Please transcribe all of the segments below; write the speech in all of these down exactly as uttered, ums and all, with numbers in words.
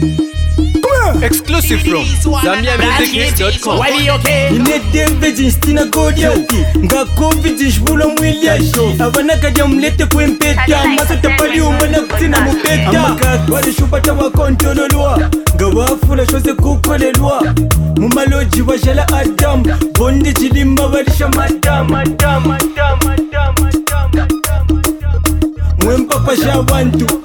Exclusive from Zambia Music dot com. Inedeve stina godia nga covid jibula mwili ashi abana kaja mlete kwempeta masote pali umana kutina mupeta amaka wali shubata wa kontololwa ngawafula shose kukolelwa mumaloji washala adam bondi chilimba walisha madam madam madam madam madam mwempa pasha wantu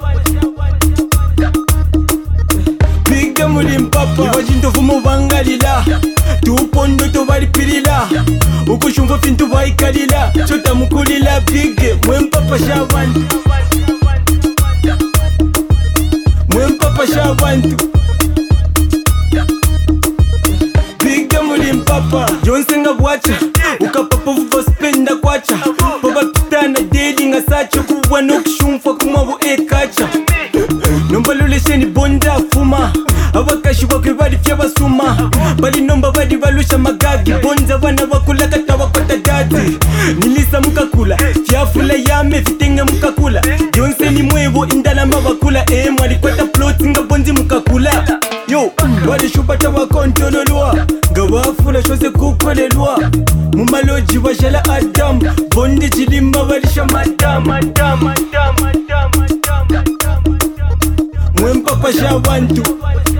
Biga mulimpapa Iwajinto fumo vangalila Tupondo to varipirila Ukushumfa fintu vaikalila Chota mukulila bige Mwempapa shawantu Mwempapa shawantu Biga mulimpapa Jonsenga bwacha Ukapapa vuva spenda kwacha Papa pitana dedi nga sacha Kuwa nukishumfa kumavu ekacha Nombalule sheni bonda fuma Awakashi wakwe bali fya basuma Bali nomba bali balusha magagi Bonza wana wakula kata wakota dadi Nilisa mukakula Fyafula yame fitenge mukakula Yonse ni mwevo indala mawakula Eh mwali kwata plot nga bonzi mukakula Yo, wali shubata wakontololwa Ngawafula shose kukolelwa Mumaloji washala adam Bondi chilimba walisha madam Madam, madam, madam, madam, madam Mwempapa shawantu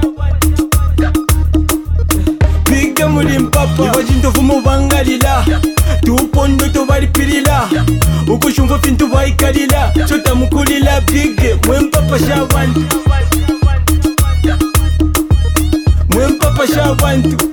Biga mulimpapa Iwajinto fumo vangalila Tupondo to varipirila Ukushumfa fintu vaikalila Chota mukulila bige Mwempapa shawantu Mwempapa shawantu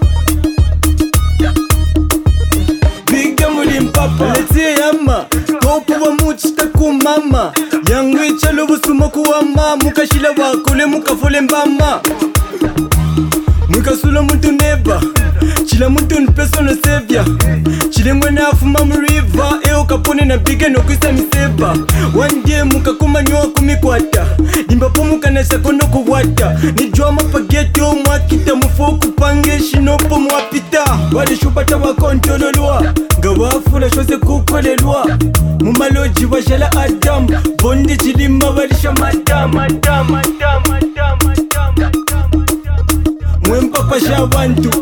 Biga mulimpapa Letsie yama Kopu wa muchita kumama Yangu ichalo busuma kuwama Mukashila wakule mukafule mbama Mukasula muntu neba Chila muntu npeso no sevya Chile mwena afuma mriva Eo kapone na bige no kuisa miseba One day mukakuma nyua kumikwata Nimbapo mukanasha kono kuwata Nijua mapageti o mwakita Mufoku pange shinopo mwapita Wali shubata wakontololwa Ngawafula shose kukolelwa Mumaloji washala adam Bondi chilimba walisha madam Madam, madam, madam, madam, madam Mwempapa shawantu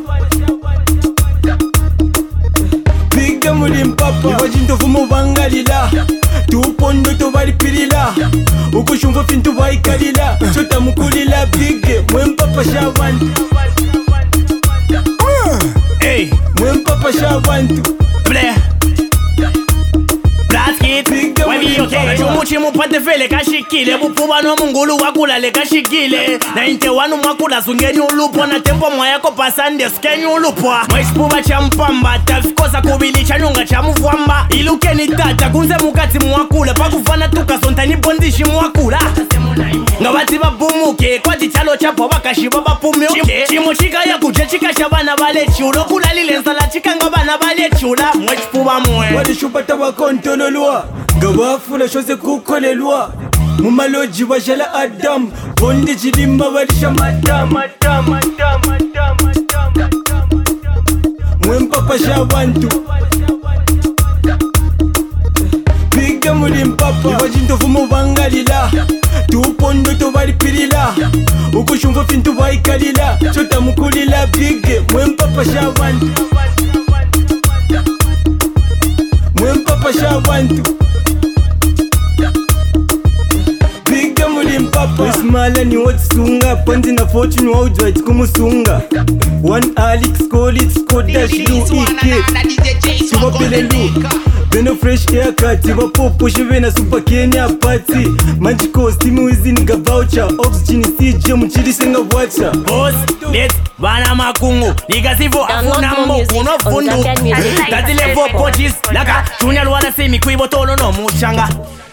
Biga mulimpapa Iwajinto fumo vangalila Tupondo to varipirila Ukushumfa fintu vaikalila Chota mukulila bige Mwempapa shawantu Hey, Mwempapa shawantu Blair Chumuchi mupate fele kashikile Bupuma no mungulu wakula le kashikile Na inte wanu mwakula sungeni ulupwa Na tempo mwayako pasande skeni ulupwa Mweshipuba cha mpamba Tafikosa kubili cha nyunga cha muvwamba Ilukeni tata kunze mukati mwakula Pakufana tuka sontani bondishi mwakula Ngawati babumuke Kwa tichalo chapo wakashiba bapumyoke Chimo chika ya kuche chika shabana bale chulo Kula lile nsala chika ngabana bale chula Mweshipuba mwe Wali shubata wakontololwa Ngawafula shose kukolelwa Mumaloji washala adam Bondi chilimba walisha madam Madam, madam, madam, madam, madam Mwempapa shawantu Biga mulimpapa Iwajinto fumo vangalila Tupondo to varipirila Ukushumfa fintu vaikalila Chota mukulila bige Mwempapa shawantu Mwempapa shawantu Biga mulimpapa Ismala ni watsunga Panzi na fortune wa ujwaji kumusunga One Alex Kolit Skoda Shidu Ike Subapele lu Beno fresh haircut Wapopo shivena super Kenya party Magical steamy wizini ga voucher Oxygen sije mchili senga wacha Boss, let's Bana makungu Nigasivo afuna mboku no fundu Tati levo coaches Laka Chunya luwala semi kuibo tolo no muchanga